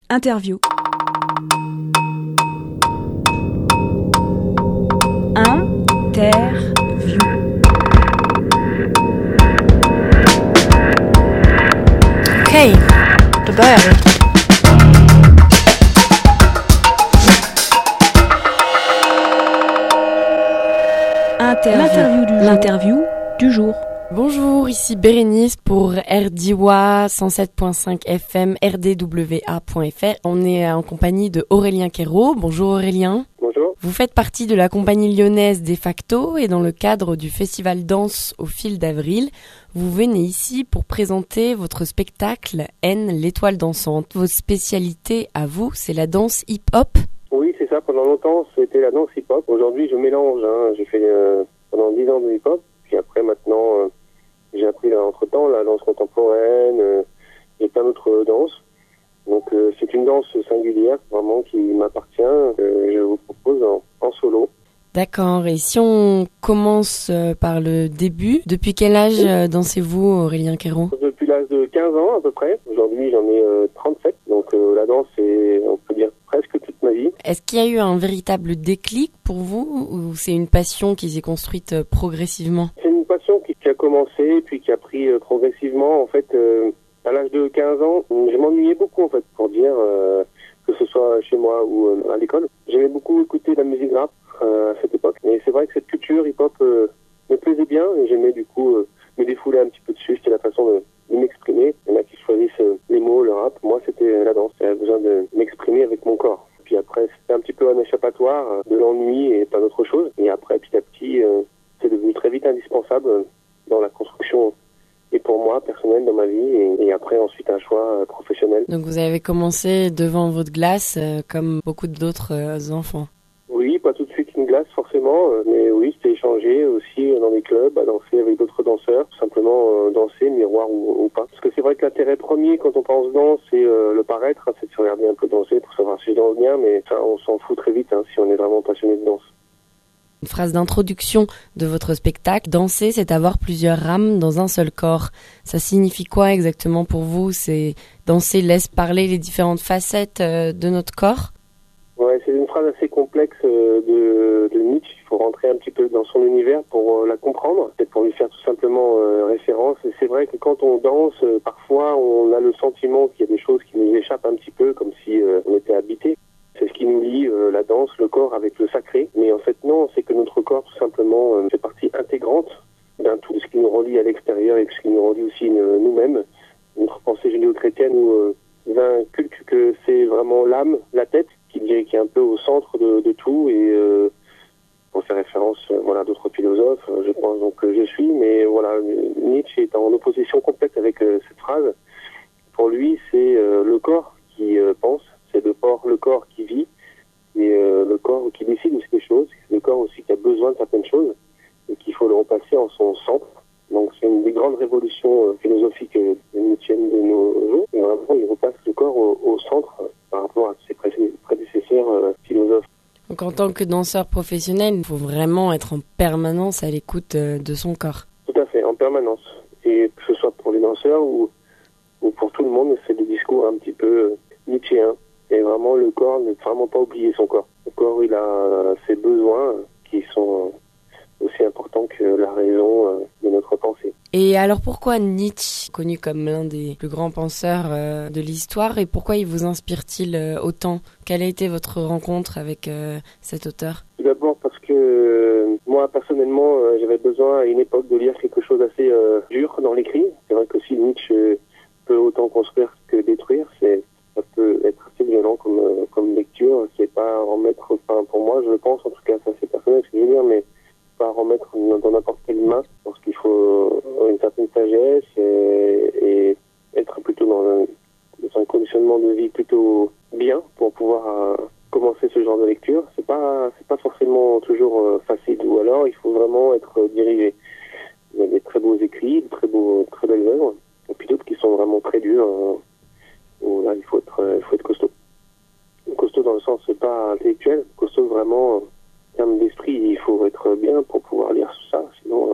Interview. Interview. Okej, då börjar vi. L'interview du jour. Bonjour, ici Bérénice pour RDIWA 107.5 FM, rdwa.fr. On est en compagnie de Aurélien Quérault. Bonjour Aurélien. Bonjour. Vous faites partie de la compagnie lyonnaise De Facto et dans le cadre du festival Danse au fil d'avril, vous venez ici pour présenter votre spectacle N, l'étoile dansante. Votre spécialité à vous, c'est la danse hip-hop. Oui, c'est ça. Pendant longtemps, c'était la danse hip-hop. Aujourd'hui, je mélange. J'ai fait pendant 10 ans de hip-hop. Puis après, maintenant, j'ai appris entre-temps la danse contemporaine et plein d'autres danses. Donc, c'est une danse singulière, vraiment, qui m'appartient. Je vous propose en solo. D'accord. Et si on commence par le début, depuis quel âge dansez-vous, Aurélien Quérault ? Depuis l'âge de 15 ans, à peu près. Aujourd'hui, j'en ai 37. Donc, la danse, c'est, on peut dire, presque toute ma vie. Est-ce qu'il y a eu un véritable déclic pour vous ou c'est une passion qui s'est construite progressivement ? C'est une passion qui a commencé, puis qui a pris progressivement. En fait, à l'âge de 15 ans, je m'ennuyais beaucoup, en fait, pour dire, que ce soit chez moi ou à l'école. J'aimais beaucoup écouter de la musique rap à cette époque. Et c'est vrai que cette culture hip-hop me plaisait bien et j'aimais du coup me défouler un petit peu dessus. C'était la façon de m'exprimer. Il y en a qui choisissent les mots, le rap. Moi, c'était la danse. J'avais besoin de m'exprimer avec mon corps. Puis après, c'était un petit peu un échappatoire de l'ennui et plein d'autres choses. Et après, petit à petit, c'est devenu très vite indispensable dans la construction et pour moi, personnel dans ma vie. Et après, ensuite, un choix professionnel. Donc vous avez commencé devant votre glace comme beaucoup d'autres enfants. Oui, pas tout de suite une glace forcément, mais oui, c'était échanger aussi dans des clubs, à danser avec d'autres danseurs, tout simplement danser, miroir ou pas. Parce que c'est vrai que l'intérêt premier quand on pense danse, c'est le paraître, c'est de se regarder un peu danser pour savoir si je danse bien, mais ça on s'en fout très vite si on est vraiment passionné de danse. Une phrase d'introduction de votre spectacle, danser, c'est avoir plusieurs âmes dans un seul corps. Ça signifie quoi exactement pour vous ? C'est danser laisse parler les différentes facettes de notre corps ? Ouais, c'est une phrase assez complexe de Nietzsche. Il faut rentrer un petit peu dans son univers pour la comprendre, et pour lui faire tout simplement référence. Et c'est vrai que quand on danse, parfois on a le sentiment qu'il y a des choses qui nous échappent un petit peu, comme si on était habité. C'est ce qui nous lie, la danse, le corps avec le sacré. Mais en fait non, c'est que notre corps tout simplement fait partie intégrante d'un tout, ce qui nous relie à l'extérieur et ce qui nous relie aussi nous-mêmes. Notre pensée judéo-chrétienne nous inculque que c'est vraiment l'âme, la tête, qui est un peu au centre de tout. Et pour faire référence à d'autres philosophes, je pense donc que je suis. Mais voilà, Nietzsche est en opposition complète avec cette phrase. Pour lui, c'est le corps qui pense. C'est le corps qui vit et le corps qui décide aussi des choses. C'est le corps aussi qui a besoin de certaines choses et qu'il faut le repasser en son centre. Donc c'est une des grandes révolutions philosophiques nietzschéennes de nos jours. Et vraiment, il repasse le corps au centre par rapport à ses prédécesseurs philosophes. Donc en tant que danseur professionnel, il faut vraiment être en permanence à l'écoute de son corps. Tout à fait, en permanence. Et que ce soit pour les danseurs ou pour tout le monde, c'est des discours un petit peu nietzschéens. Et vraiment, le corps ne faut vraiment pas oublier son corps. Le corps, il a ses besoins qui sont aussi importants que la raison de notre pensée. Et alors pourquoi Nietzsche, connu comme l'un des plus grands penseurs de l'histoire, et pourquoi il vous inspire-t-il autant ? Quelle a été votre rencontre avec cet auteur ? Tout d'abord parce que moi, personnellement, j'avais besoin à une époque de lire quelque chose d'assez dur dans l'écrit. C'est vrai que si Nietzsche peut autant construire que détruire, ça peut être assez violent comme lecture. C'est pas remettre, pour moi, je pense, en tout cas, ça c'est personnel ce que je veux dire, mais pas remettre dans n'importe quelle main, parce qu'il faut une certaine sagesse et être plutôt dans un conditionnement de vie plutôt bien pour pouvoir commencer ce genre de lecture. C'est pas forcément toujours facile, ou alors il faut vraiment être dirigé. Il y a des très beaux écrits, très belles œuvres, et puis d'autres qui sont vraiment très durs. Où là, il faut être costaud. Costaud dans le sens pas intellectuel, costaud vraiment en termes d'esprit. Il faut être bien pour pouvoir lire ça, sinon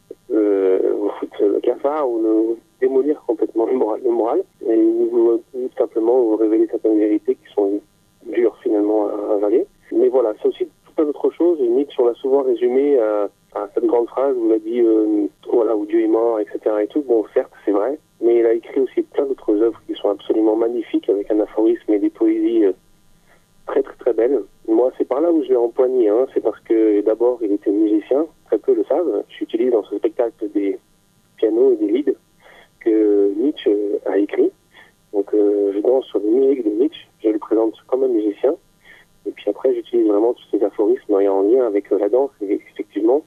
vous foutre le cafard ou démolir complètement le moral. Et vous simplement vous révéler certaines vérités qui sont dures finalement à avaler. Mais voilà, c'est aussi tout plein d'autres choses. Nietzsche, on l'a souvent résumé à cette grande phrase où il a dit voilà, où Dieu est mort, etc. et tout. Bon, certes, c'est vrai, mais il a écrit aussi plein d'autres œuvres qui sont absolument magnifiques, avec un aphorisme et des poésies très très très belles. Moi, c'est par là où je l'ai empoigné. C'est parce que d'abord, il était musicien, très peu le savent. J'utilise dans ce spectacle des pianos et des lieds que Nietzsche a écrit. Donc, je danse sur les musiques de Nietzsche, je le présente comme un musicien. Et puis après, j'utilise vraiment tous ces aphorismes en lien avec la danse. Et effectivement,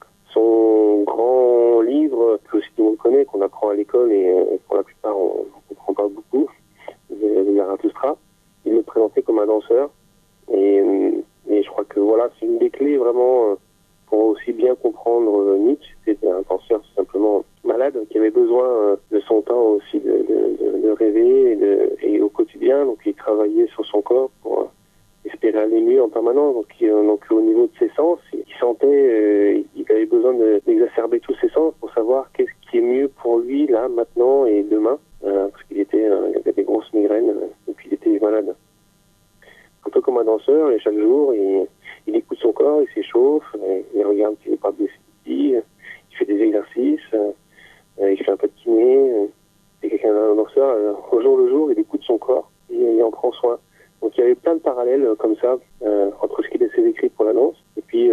son grand livre, que aussi tout le monde connaît, qu'on apprend à l'école et pour la plupart, on ne comprend pas beaucoup, de Zarathustra, il le présentait comme un danseur. Et je crois que voilà, c'est une des clés vraiment pour aussi bien comprendre Nietzsche. C'était un danseur simplement malade qui avait besoin de son temps aussi de rêver et au quotidien. Donc il travaillait sur son corps pour espérer aller mieux en permanence. Donc au niveau de ses sens, il sentait, il avait besoin d'exacerber tous ses sens pour savoir qu'est-ce qui est mieux pour lui là, maintenant et demain, parce qu'il avait des grosses migraines et puis il était malade. Un peu comme un danseur, et chaque jour, il écoute son corps, il s'échauffe, il regarde s'il n'est pas blessé, il fait des exercices, il fait un peu de kiné. C'est quelqu'un d'un danseur, au jour le jour, il écoute son corps et il en prend soin. Donc il y avait plein de parallèles comme ça entre ce qu'il laissait écrit pour la danse et puis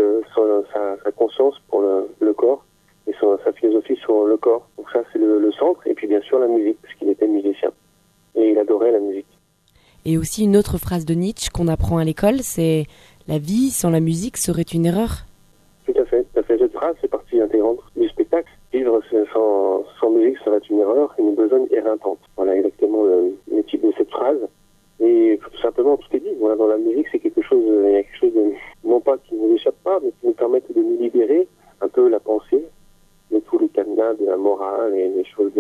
sa conscience pour le corps et sa philosophie sur le corps. Donc ça, c'est le centre, et puis bien sûr la musique, parce qu'il était musicien et il adorait la musique. Et aussi une autre phrase de Nietzsche qu'on apprend à l'école, c'est « La vie sans la musique serait une erreur ». Tout à fait. Cette phrase fait partie intégrante du spectacle. Vivre sans musique serait une erreur, une besogne éreintante. Voilà exactement le type de cette phrase. Et tout simplement, tout est dit. Voilà, dans la musique, c'est quelque chose, il y a quelque chose de, non pas qui ne nous échappe pas, mais qui nous permet de nous libérer un peu la pensée de tous les cadenas de la morale et des choses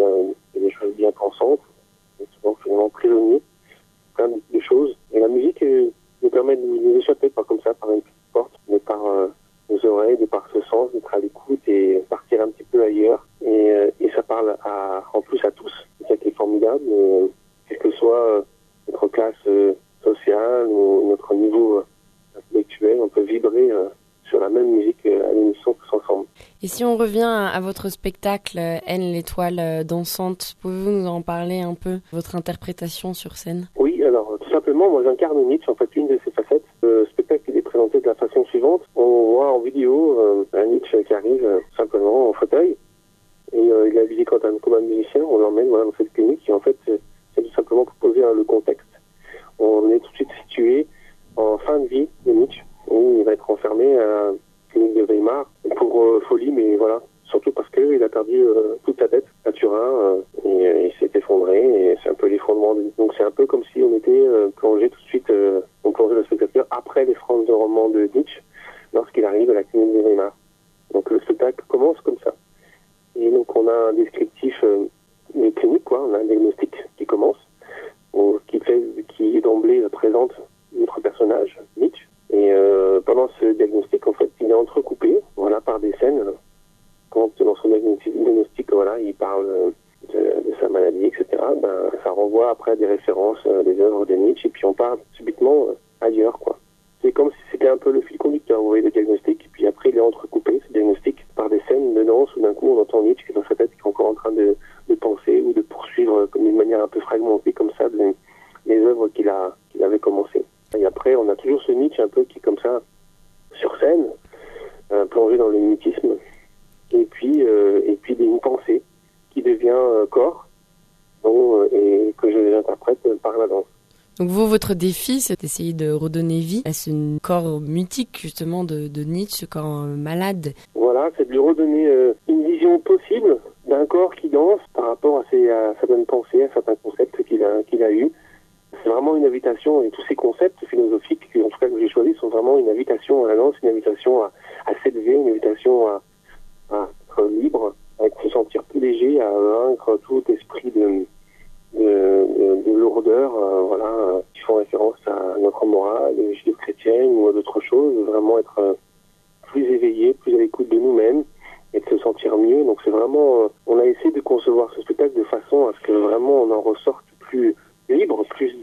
des choses bien pensantes. Et souvent, finalement, prisonniers. Plein de choses. Et la musique nous permet de nous échapper, pas comme ça, par une petite porte, mais par nos oreilles, de par ce sens, d'être à l'écoute et partir un petit peu ailleurs. Et ça parle en plus à tous. C'est ça qui est formidable, quelle que soit notre classe sociale ou notre niveau intellectuel, on peut vibrer sur la même musique à l'émission tous ensemble. Et si on revient à votre spectacle N, l'étoile dansante, pouvez-vous nous en parler un peu, votre interprétation sur scène? Oui, alors tout simplement, moi j'incarne Nietzsche, en fait une de ses facettes. Le spectacle il est présenté de la façon suivante. On voit en vidéo un Nietzsche qui arrive simplement en fauteuil et il est habillé comme un musicien. On l'emmène dans cette clinique et en fait c'est tout simplement pour poser le contexte. On est tout de suite situé en fin de vie de Nietzsche où il va être enfermé à la clinique de Weimar pour folie, mais voilà, surtout parce qu'il a perdu toute sa tête à Turin et il s'est effondré et c'est un peu l'effondrement. Donc c'est un peu comme si on était plongé tout de suite, on plongeait le spectateur après l'effondrement de Nietzsche lorsqu'il arrive à la clinique de Weimar. Donc le spectacle commence comme ça. Et donc on a un descriptif clinique, quoi, on a un diagnostic qui commence, qui d'emblée présente notre personnage, Nietzsche. Et pendant ce diagnostic, en fait, il est entrecoupé, voilà, par des scènes. Quand dans son diagnostic, voilà, il parle de sa maladie, etc. Ça renvoie après à des références des œuvres de Nietzsche, et puis on part subitement ailleurs, quoi. C'est comme si c'était un peu le fil conducteur, vous voyez, le diagnostic, et puis après il est entrecoupé, ce diagnostic, par des scènes de danse où d'un coup on entend Nietzsche qui est dans sa tête, qui est encore en train de penser ou de poursuivre comme d'une manière un peu fragmentée, comme ça, les œuvres qu'il avait commencées. Et après, on a toujours ce Nietzsche un peu qui est comme ça, sur scène, plongé dans le mutisme, et puis une pensée qui devient corps, et que je interprète par la danse. Donc vous, votre défi, c'est d'essayer de redonner vie à ce corps mutique, justement, de Nietzsche, ce corps malade. Voilà, c'est de lui redonner une vision possible d'un corps qui danse par rapport à certaines pensées, à certains concepts qu'il a eus. C'est vraiment une invitation, et tous ces concepts philosophiques, en tout cas que j'ai choisis, sont vraiment une invitation à la danse, une invitation à s'élever, une invitation à être libre, à se sentir plus léger, à vaincre tout esprit de lourdeur, qui font référence à notre morale judéo-chrétienne ou à d'autres choses, vraiment être plus éveillé, plus à l'écoute de nous-mêmes et de se sentir mieux. Donc c'est vraiment, on a essayé de concevoir ce spectacle de façon à ce que vraiment on en ressorte plus libre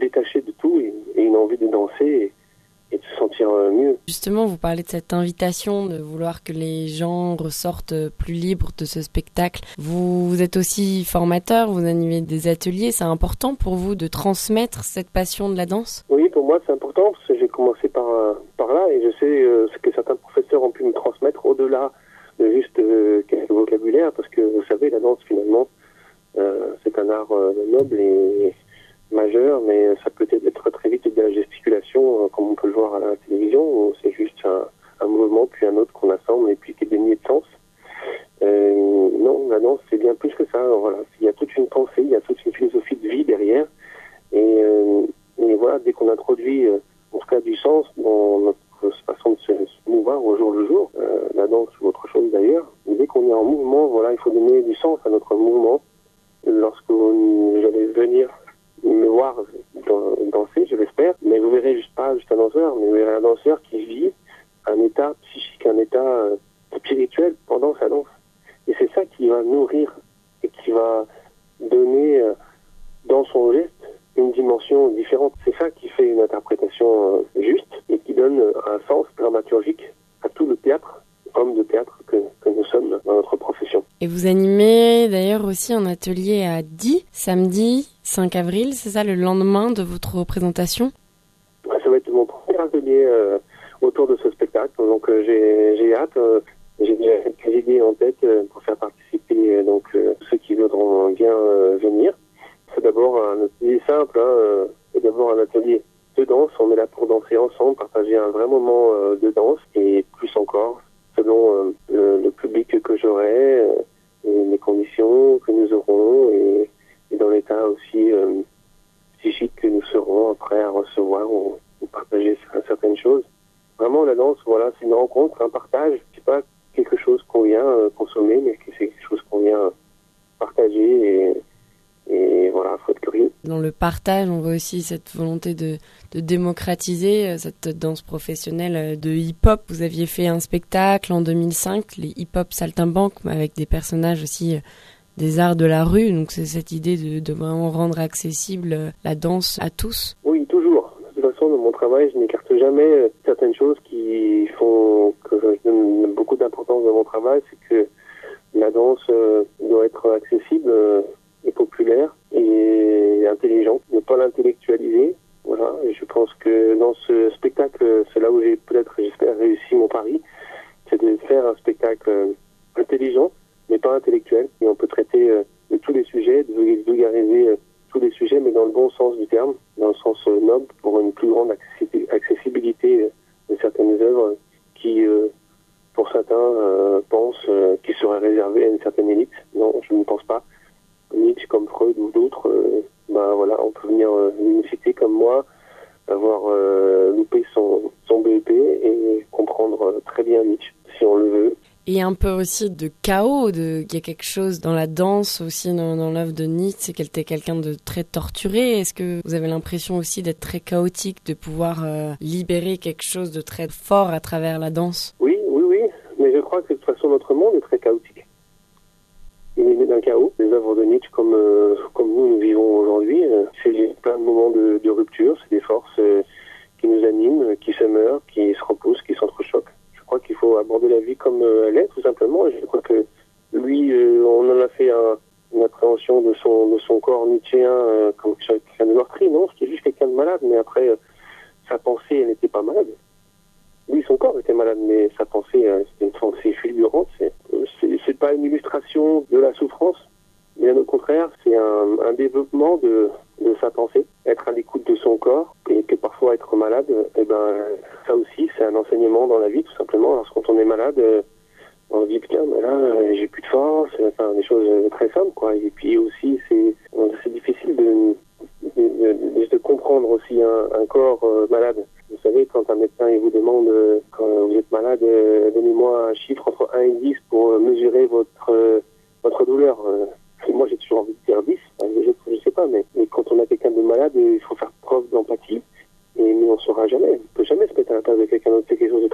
détacher de tout et une envie de danser et de se sentir mieux. Justement, vous parlez de cette invitation de vouloir que les gens ressortent plus libres de ce spectacle. Vous êtes aussi formateur, vous animez des ateliers. C'est important pour vous de transmettre cette passion de la danse? Oui, pour moi c'est important parce que j'ai commencé par là et je sais ce que certains professeurs ont pu me transmettre au-delà de juste quelques vocabulaire, parce que vous savez, la danse finalement c'est un art noble et majeur, mais ça peut être très vite de la gesticulation, comme on peut le voir à la télévision, où c'est juste un mouvement puis un autre qu'on assemble et puis qui est dénué de sens. Non, la danse c'est bien plus que ça. Voilà, il y a toute une pensée, il y a toute une philosophie de vie derrière, et voilà, dès qu'on introduit en tout cas du sens dans notre façon de se mouvoir au jour le jour, la danse ou autre chose d'ailleurs, dès qu'on est en mouvement, voilà, il faut donner du sens à notre mouvement. Lorsque vous allez venir me voir danser, je l'espère, mais vous verrez pas juste un danseur, mais vous verrez un danseur qui vit un état psychique, un état spirituel pendant sa danse. Et c'est ça qui va nourrir et qui va donner dans son geste une dimension différente. C'est ça qui fait une interprétation juste et qui donne un sens dramaturgique à tout le théâtre, homme de théâtre que nous sommes dans notre profession. Et vous animez d'ailleurs aussi un atelier à Die, samedi 5 avril, c'est ça, le lendemain de votre représentation? Ça va être mon premier atelier autour de ce spectacle, donc j'ai hâte. J'ai déjà quelques idées en tête pour faire participer ceux qui voudront bien venir. C'est d'abord un atelier simple, c'est d'abord un atelier de danse. On est là pour danser ensemble, partager un vrai moment de danse, et plus encore selon le public que j'aurai, et les conditions que nous aurons, et dans l'état aussi psychique que nous serons prêts à recevoir ou partager certaines choses. Vraiment, la danse, voilà, c'est une rencontre, un partage. C'est pas quelque chose qu'on vient consommer, mais que c'est quelque chose qu'on vient partager, et voilà, faut être curieux. Dans le partage, on voit aussi cette volonté de démocratiser cette danse professionnelle de hip-hop. Vous aviez fait un spectacle en 2005, les hip-hop saltimbanques, avec des personnages aussi des arts de la rue. Donc c'est cette idée de vraiment rendre accessible la danse à tous. Oui, toujours. De toute façon, dans mon travail, je n'écarte jamais certaines choses qui font que je donne beaucoup d'importance dans mon travail. C'est que la danse doit être accessible et populaire et intelligente, ne pas l'intellectualiser. Voilà, et je pense que dans ce spectacle, c'est là où j'ai peut-être, j'espère, réussi mon pari, c'est de faire un spectacle intelligent, mais pas intellectuel. Et on peut traiter de tous les sujets, de vulgariser tous les sujets, mais dans le bon sens du terme, dans le sens noble, pour une plus grande accessibilité de certaines œuvres qui, pour certains, pensent qu'ils seraient réservées à une certaine élite. Non, je ne pense pas. Nietzsche comme Freud ou d'autres, voilà, on peut venir une cité comme moi, avoir loupé son BEP et comprendre très bien Nietzsche, si on le veut. Et un peu aussi de chaos, il y a quelque chose dans la danse aussi, dans l'œuvre de Nietzsche, c'est qu'elle était quelqu'un de très torturé. Est-ce que vous avez l'impression aussi d'être très chaotique, de pouvoir libérer quelque chose de très fort à travers la danse? Oui, mais je crois que de toute façon notre monde est très chaotique. Il est né d'un chaos. Les œuvres de Nietzsche, comme nous vivons aujourd'hui, c'est plein de moments de rupture, c'est des forces qui nous animent, qui se meurent, qui se repoussent, qui s'entrechoquent. Je crois qu'il faut aborder la vie comme elle est, tout simplement. Et je crois que lui, on en a fait une appréhension de son corps nietzschéen comme quelqu'un de meurtri. Non, c'était juste quelqu'un de malade, mais après, sa pensée, elle n'était pas malade. Lui, son corps était malade, mais sa pensée, c'était une pensée fulgurante. C'est pas une illustration de la souffrance, bien au contraire, c'est un développement de sa pensée. Être à l'écoute de son corps, et que parfois être malade, ça aussi, c'est un enseignement dans la vie, tout simplement. Alors, quand on est malade, on se dit, putain, mais là, j'ai plus de force, enfin, des choses très simples, quoi. Et puis aussi, c'est difficile de comprendre aussi un corps malade. Vous savez, quand un médecin il vous demande, quand vous êtes malade, donnez-moi un chiffre entre 1 et 10 pour mesurer votre douleur. Moi, j'ai toujours envie de dire 10, je sais pas, mais quand on a quelqu'un de malade, il faut faire preuve d'empathie, mais on ne saura jamais. On ne peut jamais se mettre à la place de quelqu'un d'autre. C'est quelque chose de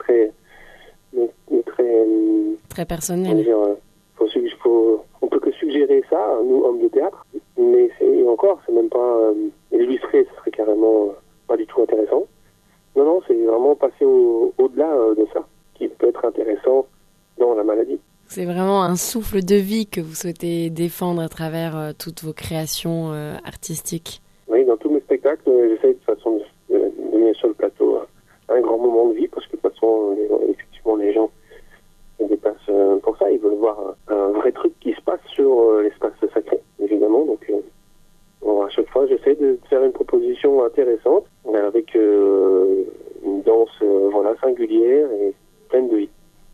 très personnel. On peut que suggérer ça, nous, hommes de théâtre, mais c'est même pas illustrer, ce serait carrément vraiment pas du tout intéressant. Non, c'est vraiment passer au-delà de ça, qui peut être intéressant dans la maladie. C'est vraiment un souffle de vie que vous souhaitez défendre à travers toutes vos créations artistiques. Oui, dans tous mes spectacles, j'essaie de façon de donner sur le plateau un grand moment de vie, parce que de toute façon, effectivement, les gens se déplacent pour ça. Ils veulent voir un vrai truc qui se passe sur l'espace sacré, évidemment. Donc, à chaque fois, j'essaie de faire une proposition intéressante avec une danse singulière et pleine de vie.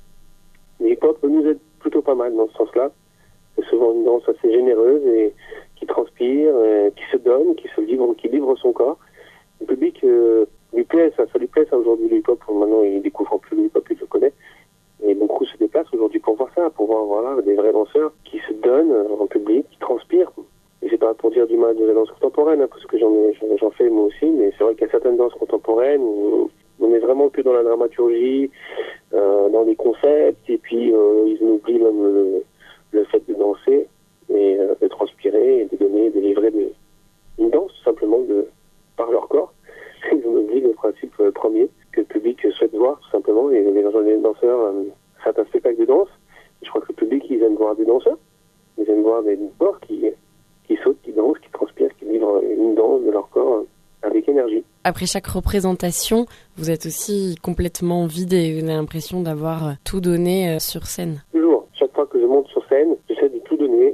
Le hip-hop nous aide plutôt pas mal dans ce sens-là. C'est souvent une danse assez généreuse et qui transpire, qui se donne, qui livre son corps. Le public lui plaît, ça lui plaît ça aujourd'hui le hip-hop. Maintenant, il découvre plus le hip-hop, il le connaît. Et beaucoup se déplacent aujourd'hui pour voir ça, pour voir des vrais danseurs qui se donnent en public, qui transpirent. Et c'est pas pour dire du mal de la danse contemporaine, parce que j'en fais moi aussi, mais c'est vrai qu'il y a certaines danses contemporaines où on est vraiment que dans la dramaturgie, dans les concepts, et puis ils oublient même le fait de danser, et de transpirer, et de livrer une danse, tout simplement, par leur corps. Ils oublient le principe premier que le public souhaite voir, tout simplement, et les danseurs, c'est un spectacle de danse. Je crois que le public, ils aiment voir des danseurs, ils aiment voir des corps qui sautent, qui dansent, qui transpirent, qui livrent une danse de leur corps avec énergie. Après chaque représentation, vous êtes aussi complètement vidé. Vous avez l'impression d'avoir tout donné sur scène. Toujours. Chaque fois que je monte sur scène, j'essaie de tout donner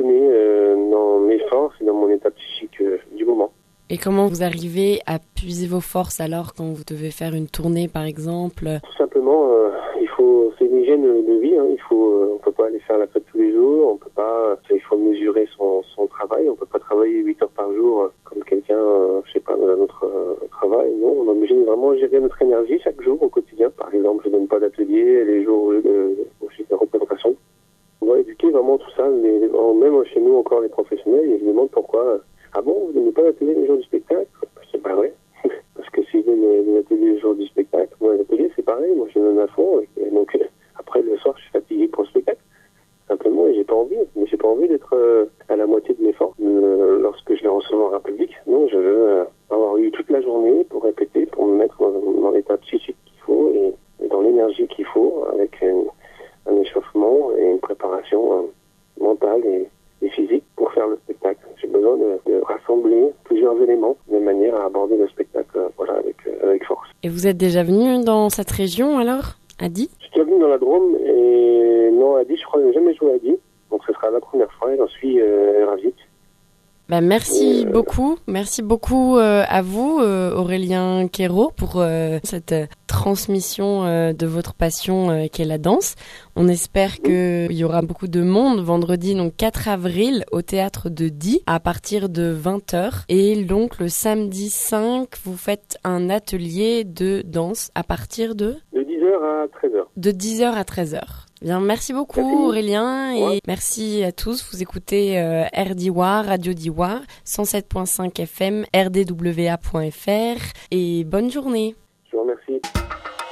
dans mes forces et dans mon état psychique du moment. Et comment vous arrivez à puiser vos forces alors quand vous devez faire une tournée par exemple? Tout simplement, c'est une hygiène de vie. On peut pas aller faire la fête tous les jours. Il faut mesurer son travail. On peut pas travailler 8 heures par jour comme quelqu'un, dans notre travail. Non, on est obligé de vraiment gérer notre énergie chaque jour au quotidien. Par exemple, je donne pas d'atelier les jours de représentation. On doit éduquer vraiment tout ça. Même chez nous encore les professionnels, ils se demandent pourquoi. Ah bon, vous ne donnez pas d'atelier les jours du spectacle? C'est pas vrai. Parce que si je donne des ateliers les jours du spectacle, moi l'atelier c'est pareil, moi je donne à fond. Et donc après le soir je suis fatigué pour le spectacle. Simplement, et j'ai pas envie d'être à la moitié de mes forces lorsque je vais recevoir un public. Non, je veux avoir eu toute la journée pour répéter, pour me mettre dans l'état psychique qu'il faut et dans l'énergie qu'il faut, avec un échauffement et une préparation mentale et physique pour faire le spectacle. J'ai besoin de rassembler plusieurs éléments de manière à aborder le spectacle avec force. Et vous êtes déjà venu dans cette région alors, à Die? Je suis déjà venu dans la Drôme et non, à Die, je crois que je n'ai jamais joué à Die. Donc ce sera la première fois et j'en suis ravi. Merci beaucoup à vous, Aurélien Quérault, pour cette transmission de votre passion qu'est la danse. On espère qu'il y aura beaucoup de monde vendredi, donc 4 avril, au théâtre de Die, à partir de 20h. Et donc le samedi 5, vous faites un atelier de danse à partir de 10h à 13h. De 10h à 13h. Bien, merci beaucoup Aurélien et merci à tous. Vous écoutez RDIWA, Radio Diois, 107.5 FM, rdwa.fr et bonne journée. Je vous remercie.